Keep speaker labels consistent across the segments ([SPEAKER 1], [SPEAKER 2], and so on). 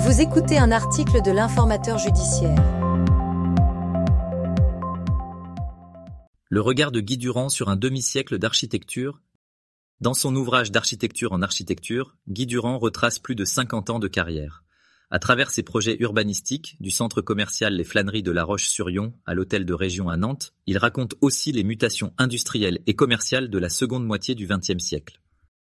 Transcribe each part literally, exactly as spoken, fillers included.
[SPEAKER 1] Vous écoutez un article de l'Informateur judiciaire.
[SPEAKER 2] Le regard de Guy Durand sur un demi-siècle d'architecture. Dans son ouvrage d'architecture en architecture, Guy Durand retrace plus de cinquante ans de carrière. À travers ses projets urbanistiques, du centre commercial Les Flâneries de La Roche-sur-Yon à l'hôtel de région à Nantes, il raconte aussi les mutations industrielles et commerciales de la seconde moitié du vingtième siècle.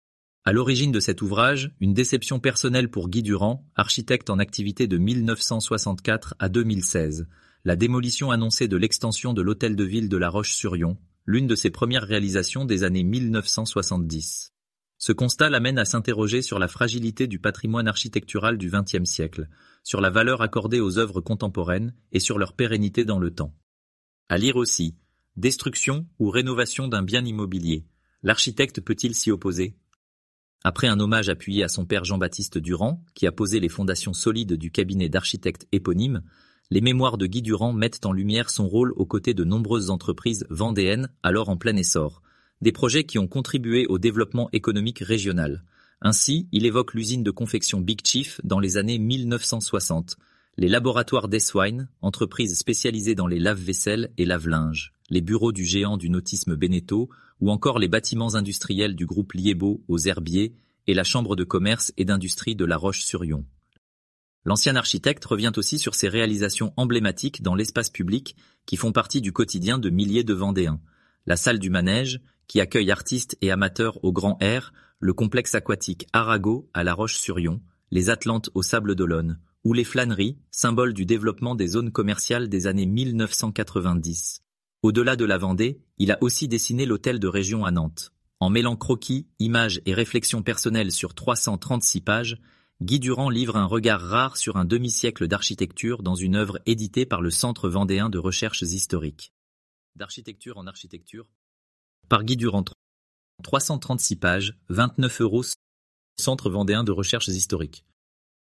[SPEAKER 2] À l'origine de cet ouvrage, une déception personnelle pour Guy Durand, architecte en activité de mille neuf cent soixante-quatre à deux mille seize, la démolition annoncée de l'extension de l'hôtel de ville de La Roche-sur-Yon, l'une de ses premières réalisations des années mille neuf cent soixante-dix. Ce constat l'amène à s'interroger sur la fragilité du patrimoine architectural du vingtième siècle, sur la valeur accordée aux œuvres contemporaines et sur leur pérennité dans le temps. À lire aussi, destruction ou rénovation d'un bien immobilier. L'architecte peut-il s'y opposer ? Après un hommage appuyé à son père Jean-Baptiste Durand, qui a posé les fondations solides du cabinet d'architectes éponyme, les mémoires de Guy Durand mettent en lumière son rôle aux côtés de nombreuses entreprises vendéennes alors en plein essor, des projets qui ont contribué au développement économique régional. Ainsi, il évoque l'usine de confection Big Chief dans les années mille neuf cent soixante, les laboratoires d'Eswine, entreprise spécialisée dans les lave-vaisselle et lave-linge, les bureaux du géant du nautisme Beneteau, ou encore les bâtiments industriels du groupe Liébeau aux Herbiers et la chambre de commerce et d'industrie de La Roche-sur-Yon. L'ancien architecte revient aussi sur ses réalisations emblématiques dans l'espace public qui font partie du quotidien de milliers de Vendéens. La salle du Manège, qui accueille artistes et amateurs au grand air, le complexe aquatique Arago à La Roche-sur-Yon, les Atlantes au Sable d'Olonne, ou les Flâneries, symbole du développement des zones commerciales des années mille neuf cent quatre-vingt-dix. Au-delà de la Vendée, il a aussi dessiné l'hôtel de région à Nantes. En mêlant croquis, images et réflexions personnelles sur trois cent trente-six pages, Guy Durand livre un regard rare sur un demi-siècle d'architecture dans une œuvre éditée par le Centre vendéen de recherches historiques. D'architecture en architecture. Par Guy Durand. trois cent trente-six pages, vingt-neuf euros. Centre vendéen de recherches historiques.